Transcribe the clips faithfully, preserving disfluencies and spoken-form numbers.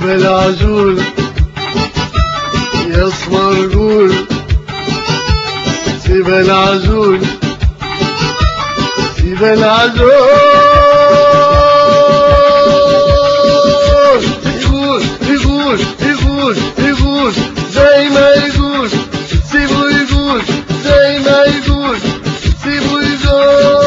سيب العزول يا اسمرجول، سيب العزول سيب العزول، يقول يقول يقول يقول زي ما يقول، سيبه يقول زي ما يقول، سيبه يقول.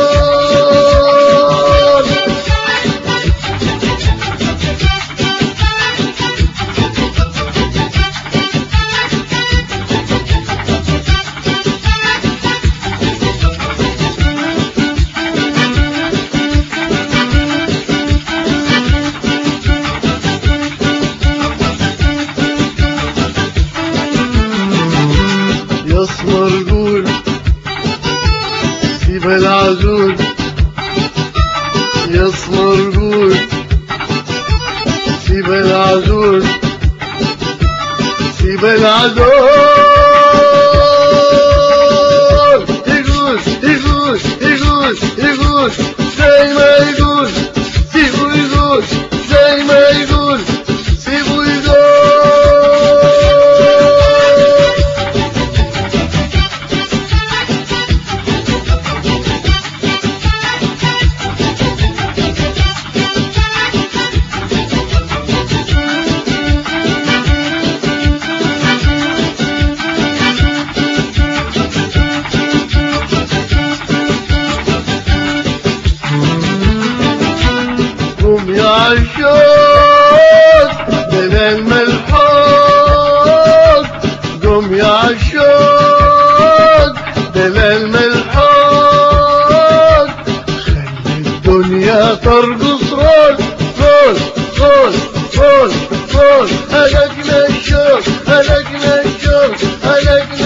يا اسمرجول سيب العزول، يا اسمرجول سيب العزول سيب العزول، يقول يقول يقول يقول زي ما يقول، سيبه يقول زي ما يقول، سيبه يقول. قوم يا عشاق دلال ملحوق، قوم يا عشاق دلال ملحوق، خلي الدنيا ترقص روس روس روس روس روس، هلكنا الشوق هلكنا الشوق هلكنا